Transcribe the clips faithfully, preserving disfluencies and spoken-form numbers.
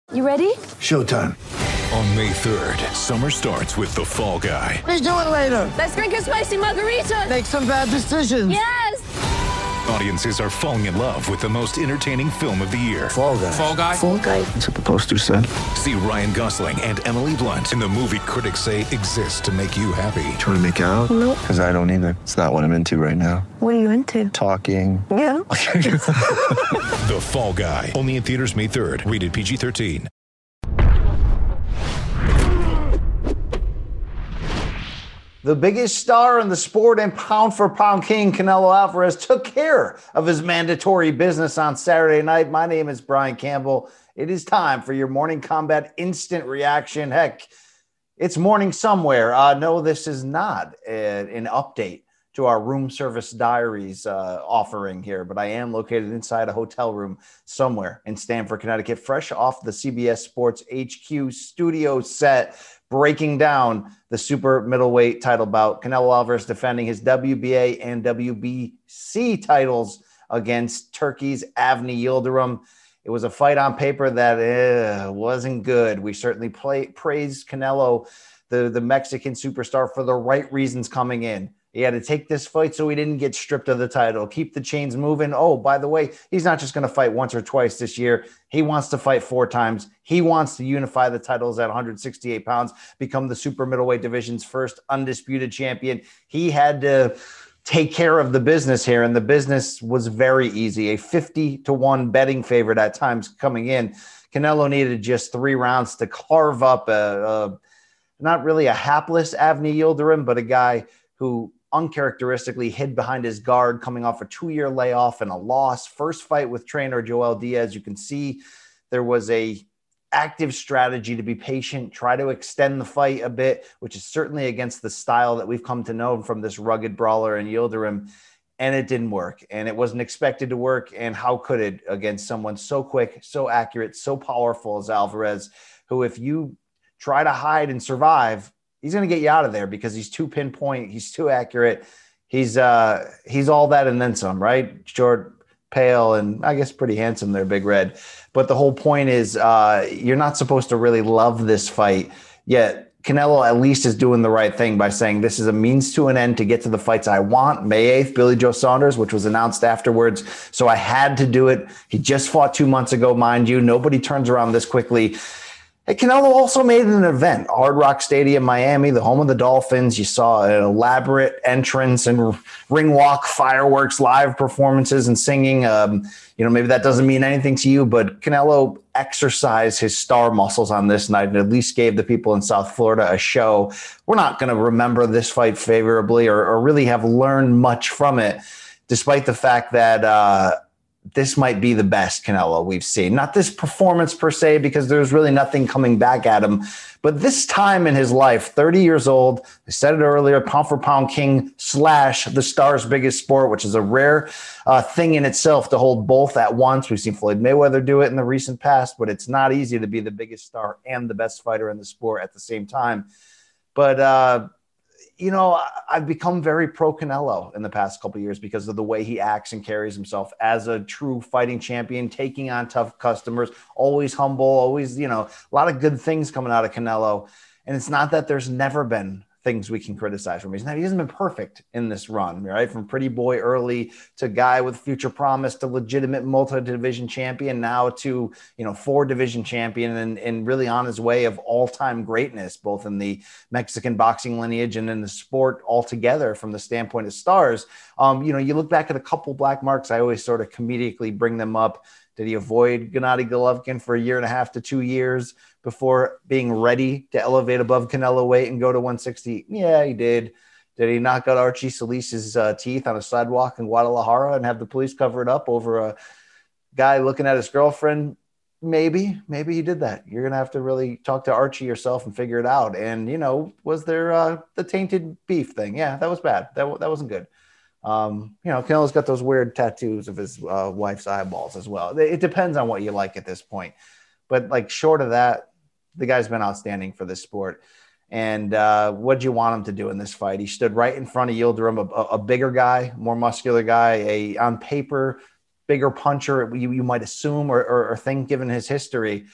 You ready? Showtime. On May third, summer starts with The Fall Guy. Let's do it later. Let's drink a spicy margarita. Make some bad decisions. Yes! Audiences are falling in love with the most entertaining film of the year. Fall Guy. Fall Guy? Fall Guy. That's what the poster said. See Ryan Gosling and Emily Blunt in the movie critics say exists to make you happy. Trying to make it out? Nope. Because I don't either. It's not what I'm into right now. What are you into? Talking. Yeah. The Fall Guy. Only in theaters May third. Rated P G thirteen. The biggest star in the sport and pound-for-pound king, Canelo Alvarez, took care of his mandatory business on Saturday night. My name is Brian Campbell. It is time for your Morning Combat Instant Reaction. Heck, it's morning somewhere. Uh, no, this is not a, an update to our room service diaries uh, offering here, but I am located inside a hotel room somewhere in Stamford, Connecticut, fresh off the C B S Sports H Q studio set, breaking down the super middleweight title bout. Canelo Alvarez defending his W B A and W B C titles against Turkey's Avni Yildirim. It was a fight on paper that uh, wasn't good. We certainly play, praised Canelo, the, the Mexican superstar, for the right reasons coming in. He had to take this fight so he didn't get stripped of the title, keep the chains moving. Oh, by the way, he's not just going to fight once or twice this year. He wants to fight four times. He wants to unify the titles at one hundred sixty-eight pounds, become the super middleweight division's first undisputed champion. He had to take care of the business here, and the business was very easy. A fifty to one betting favorite at times coming in. Canelo needed just three rounds to carve up a, a not really a hapless Avni Yildirim, but a guy who uncharacteristically hid behind his guard, coming off a two-year layoff and a loss. First fight with trainer Joel Diaz. You can see there was a active strategy to be patient, try to extend the fight a bit, which is certainly against the style that we've come to know from this rugged brawler in Yildirim. And it didn't work, and it wasn't expected to work. And how could it against someone so quick, so accurate, so powerful as Alvarez, who, if you try to hide and survive, he's going to get you out of there because he's too pinpoint. He's too accurate. He's uh, he's all that and then some, right? Short, pale, and I guess pretty handsome there, Big Red. But the whole point is uh, you're not supposed to really love this fight, yet Canelo at least is doing the right thing by saying this is a means to an end to get to the fights I want. May eighth, Billy Joe Saunders, which was announced afterwards. So I had to do it. He just fought two months ago, mind you. Nobody turns around this quickly. Hey, Canelo also made an event, Hard Rock Stadium, Miami, the home of the Dolphins. You saw an elaborate entrance and ring walk, fireworks, live performances, and singing. Um, you know, maybe that doesn't mean anything to you, but Canelo exercised his star muscles on this night and at least gave the people in South Florida a show. We're not going to remember this fight favorably or, or really have learned much from it, despite the fact that uh, this might be the best Canelo we've seen. Not this performance per se, because there's really nothing coming back at him, but this time in his life, thirty years old, I said it earlier, pound for pound king slash the star's biggest sport, which is a rare uh, thing in itself to hold both at once. We've seen Floyd Mayweather do it in the recent past, but it's not easy to be the biggest star and the best fighter in the sport at the same time. But, uh, you know, I've become very pro Canelo in the past couple of years because of the way he acts and carries himself as a true fighting champion, taking on tough customers, always humble, always, you know, a lot of good things coming out of Canelo. And it's not that there's never been things we can criticize from him. He's not, he hasn't been perfect in this run, right? From pretty boy early to guy with future promise to legitimate multi-division champion, now to, you know, four division champion and, and really on his way of all-time greatness, both in the Mexican boxing lineage and in the sport altogether from the standpoint of stars. Um, you know, you look back at a couple black marks, I always sort of comedically bring them up. Did he avoid Gennady Golovkin for a year and a half to two years before being ready to elevate above Canelo weight and go to one sixty? Yeah, he did. Did he knock out Archie Solis's uh, teeth on a sidewalk in Guadalajara and have the police cover it up over a guy looking at his girlfriend? Maybe, maybe he did that. You're going to have to really talk to Archie yourself and figure it out. And, you know, was there uh, the tainted beef thing? Yeah, that was bad. That, that wasn't good. Um, you know, Canelo's got those weird tattoos of his uh, wife's eyeballs as well. It depends on what you like at this point. But like short of that, the guy's been outstanding for this sport. And uh, what do you want him to do in this fight? He stood right in front of Yildirim, a, a bigger guy, more muscular guy, a on paper, bigger puncher, you, you might assume or, or, or think given his history.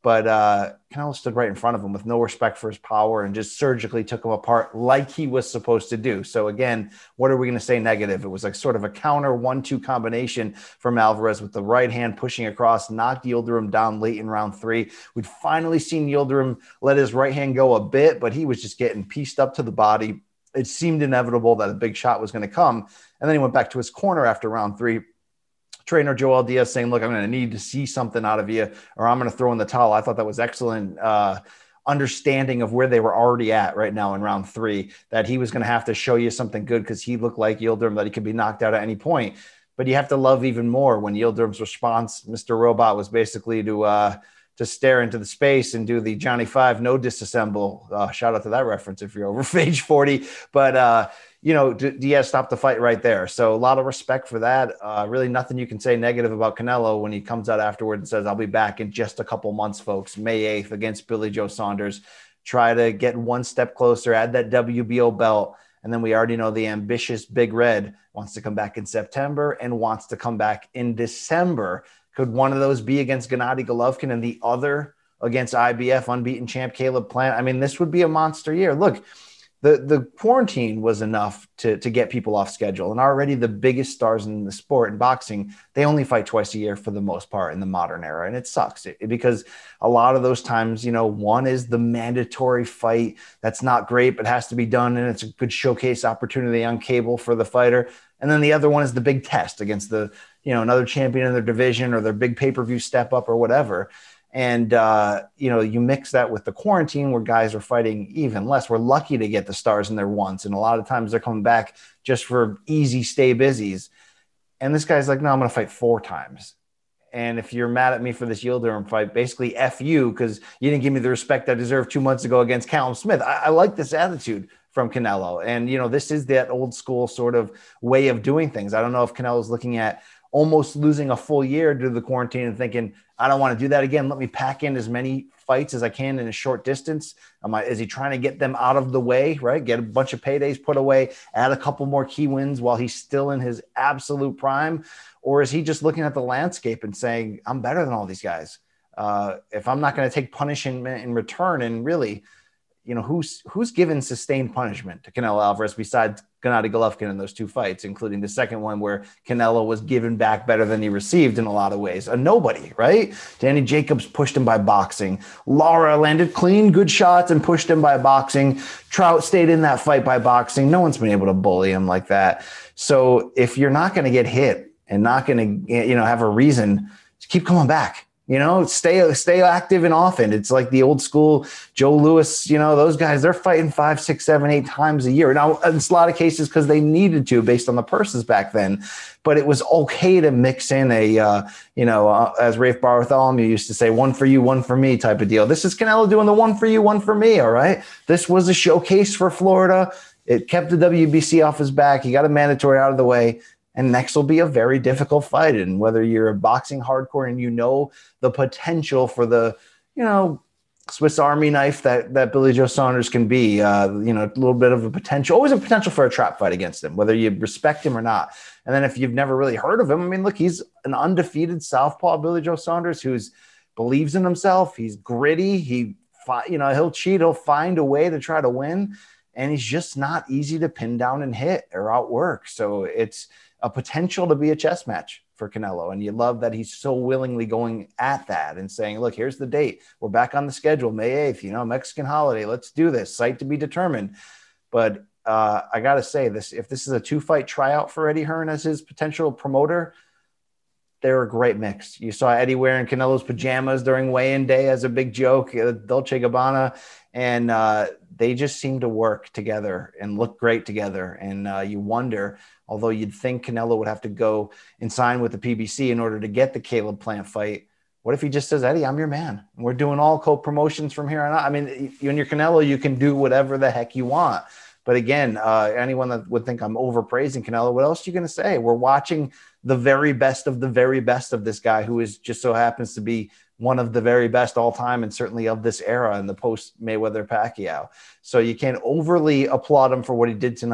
But uh, Canelo stood right in front of him with no respect for his power and just surgically took him apart like he was supposed to do. So again, what are we going to say negative? It was like sort of a counter one two combination from Alvarez with the right hand pushing across, knocked Yildirim down late in round three. We'd finally seen Yildirim let his right hand go a bit, but he was just getting pieced up to the body. It seemed inevitable that a big shot was going to come. And then he went back to his corner after round three. Trainer Joel Diaz saying, look, I'm going to need to see something out of you or I'm going to throw in the towel. I thought that was excellent uh, understanding of where they were already at right now in round three, that he was going to have to show you something good because he looked like Yildirim, that he could be knocked out at any point. But you have to love even more when Yildirim's response, Mister Robot, was basically to uh, to stare into the space and do the Johnny Five no disassemble. Uh, shout out to that reference if you're over age forty. But, uh, you know, Diaz stopped the fight right there. So a lot of respect for that. Uh, really nothing you can say negative about Canelo when he comes out afterward and says, I'll be back in just a couple months, folks. May eighth against Billy Joe Saunders. Try to get one step closer, add that W B O belt. And then we already know the ambitious Big Red wants to come back in September and wants to come back in December. Could one of those be against Gennady Golovkin and the other against I B F unbeaten champ Caleb Plant? I mean, this would be a monster year. Look, the, the quarantine was enough to, to get people off schedule. And already the biggest stars in the sport in boxing, they only fight twice a year for the most part in the modern era. And it sucks it, because a lot of those times, you know, one is the mandatory fight that's not great, but has to be done. And it's a good showcase opportunity on cable for the fighter. And then the other one is the big test against the, you know, another champion in their division or their big pay-per-view step up or whatever. And, uh, you know, you mix that with the quarantine where guys are fighting even less. We're lucky to get the stars in there once. And a lot of times they're coming back just for easy stay busies. And this guy's like, no, I'm going to fight four times. And if you're mad at me for this Yildirim fight, basically F you, because you didn't give me the respect I deserved two months ago against Callum Smith. I, I like this attitude from Canelo. And, you know, this is that old school sort of way of doing things. I don't know if Canelo's looking at almost losing a full year due to the quarantine and thinking, I don't want to do that again. Let me pack in as many fights as I can in a short distance. Am I, is he trying to get them out of the way, right? Get a bunch of paydays put away, add a couple more key wins while he's still in his absolute prime? Or is he just looking at the landscape and saying, I'm better than all these guys? Uh, if I'm not going to take punishment in return, and really, you know, who's who's given sustained punishment to Canelo Alvarez besides Gennady Golovkin in those two fights, including the second one where Canelo was given back better than he received in a lot of ways? A nobody, right? Danny Jacobs pushed him by boxing. Lara landed clean, good shots and pushed him by boxing. Trout stayed in that fight by boxing. No one's been able to bully him like that. So if you're not going to get hit and not going to, you know, have a reason, just keep coming back. You know, stay stay active and often. It's like the old school Joe Louis, you know, those guys, they're fighting five, six, seven, eight times a year. Now, in a lot of cases, because they needed to based on the purses back then. But it was okay to mix in a, uh, you know, uh, as Rafe Bartholomew used to say, one for you, one for me type of deal. This is Canelo doing the one for you, one for me. All right. This was a showcase for Florida. It kept the W B C off his back. He got a mandatory out of the way. And next will be a very difficult fight. And whether you're a boxing hardcore and you know the potential for the, you know, Swiss Army knife that that Billy Joe Saunders can be, uh, you know, a little bit of a potential, always a potential for a trap fight against him, whether you respect him or not. And then if you've never really heard of him, I mean, look, he's an undefeated southpaw, Billy Joe Saunders, who's believes in himself. He's gritty. He, you know, he'll cheat. He'll find a way to try to win. And he's just not easy to pin down and hit or outwork. So it's a potential to be a chess match for Canelo. And you love that he's so willingly going at that and saying, look, here's the date. We're back on the schedule, May eighth, you know, Mexican holiday. Let's do this. Site to be determined. But uh, I got to say this, if this is a two fight tryout for Eddie Hearn as his potential promoter, they're a great mix. You saw Eddie wearing Canelo's pajamas during weigh-in day as a big joke, uh, Dolce Gabbana. And uh, they just seem to work together and look great together. And uh, you wonder, although you'd think Canelo would have to go and sign with the P B C in order to get the Caleb Plant fight, what if he just says, Eddie, I'm your man. We're doing all co-promotions from here on out. I mean, you and your Canelo, you can do whatever the heck you want. But again, uh, anyone that would think I'm overpraising Canelo, what else are you going to say? We're watching the very best of the very best of this guy who is just so happens to be one of the very best all time and certainly of this era in the post Mayweather Pacquiao. So you can't overly applaud him for what he did tonight,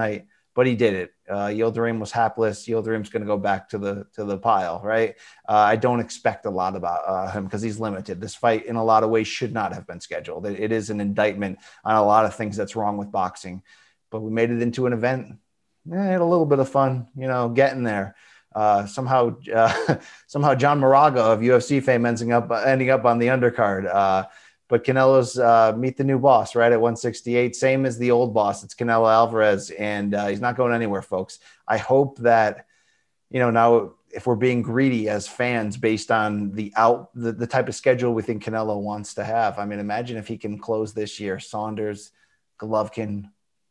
but he did it. Uh, Yildirim was hapless. Yildirim's going to go back to the to the pile, right? Uh, I don't expect a lot about uh, him because he's limited. This fight, in a lot of ways, should not have been scheduled. It, it is an indictment on a lot of things that's wrong with boxing. But we made it into an event. Eh, had a little bit of fun, you know, getting there. Uh, somehow, uh, somehow, John Moraga of U F C fame ending up ending up on the undercard. Uh, But Canelo's uh, meet the new boss, right, at one sixty-eight, same as the old boss. It's Canelo Alvarez, and uh, he's not going anywhere, folks. I hope that, you know, now if we're being greedy as fans based on the out the, the type of schedule we think Canelo wants to have. I mean, imagine if he can close this year. Saunders, Golovkin,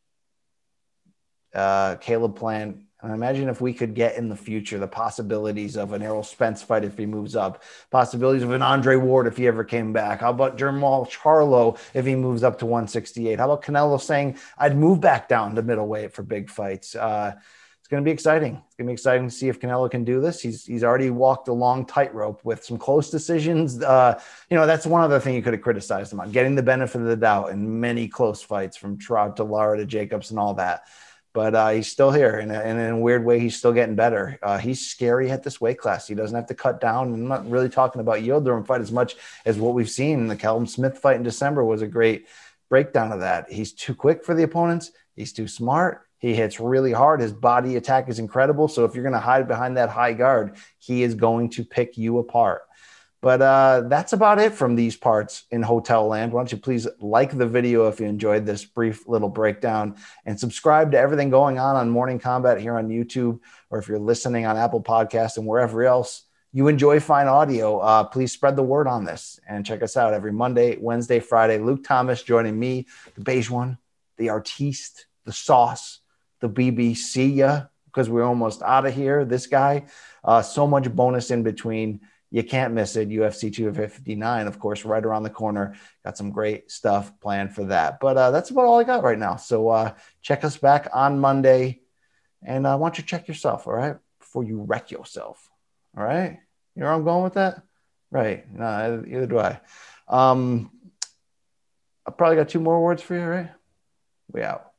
uh, Caleb Plant. And imagine if we could get in the future the possibilities of an Errol Spence fight if he moves up, possibilities of an Andre Ward if he ever came back. How about Jermall Charlo if he moves up to one sixty-eight? How about Canelo saying, I'd move back down to middleweight for big fights? Uh, it's going to be exciting. It's going to be exciting to see if Canelo can do this. He's he's already walked a long tightrope with some close decisions. Uh, you know, that's one other thing you could have criticized him on, getting the benefit of the doubt in many close fights from Trout to Lara to Jacobs and all that. But uh, he's still here, and in a weird way, he's still getting better. Uh, he's scary at this weight class. He doesn't have to cut down. I'm not really talking about Yildirim fight as much as what we've seen. The Callum Smith fight in December was a great breakdown of that. He's too quick for the opponents. He's too smart. He hits really hard. His body attack is incredible. So if you're going to hide behind that high guard, he is going to pick you apart. But uh, that's about it from these parts in Hotel Land. Why don't you please like the video if you enjoyed this brief little breakdown, and subscribe to everything going on on Morning Combat here on YouTube, or if you're listening on Apple Podcasts and wherever else you enjoy fine audio, uh, please spread the word on this and check us out every Monday, Wednesday, Friday. Luke Thomas joining me, the beige one, the artiste, the sauce, the B B C ya, because we're almost out of here. This guy, uh, so much bonus in between. You can't miss it. U F C two fifty-nine, of course, right around the corner. Got some great stuff planned for that. But uh, that's about all I got right now. So uh, check us back on Monday. And I uh, want you to check yourself, all right, before you wreck yourself. All right? You know where I'm going with that? Right. No, either do I. Um, I probably got two more words for you, right? We out.